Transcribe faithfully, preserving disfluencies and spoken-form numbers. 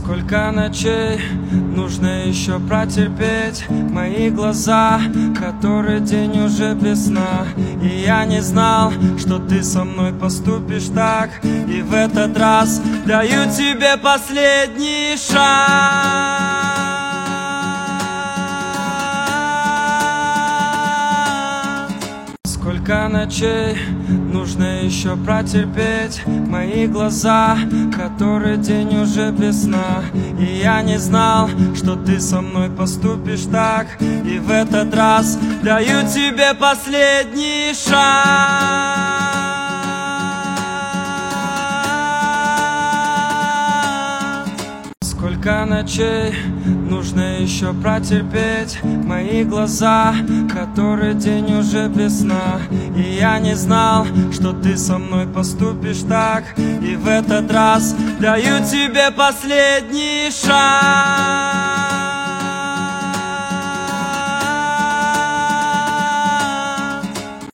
Сколько ночей нужно еще протерпеть мои глаза, который день уже без сна. И я не знал, что ты со мной поступишь так. И в этот раз даю тебе последний шанс. Сколько ночей нужно еще протерпеть мои глаза, который день уже без сна. И я не знал, что ты со мной поступишь так. И в этот раз даю тебе последний шанс. Сколько ночей нужно еще протерпеть мои глаза, который день уже без сна. И я не знал, что ты со мной поступишь так. И в этот раз даю тебе последний шанс.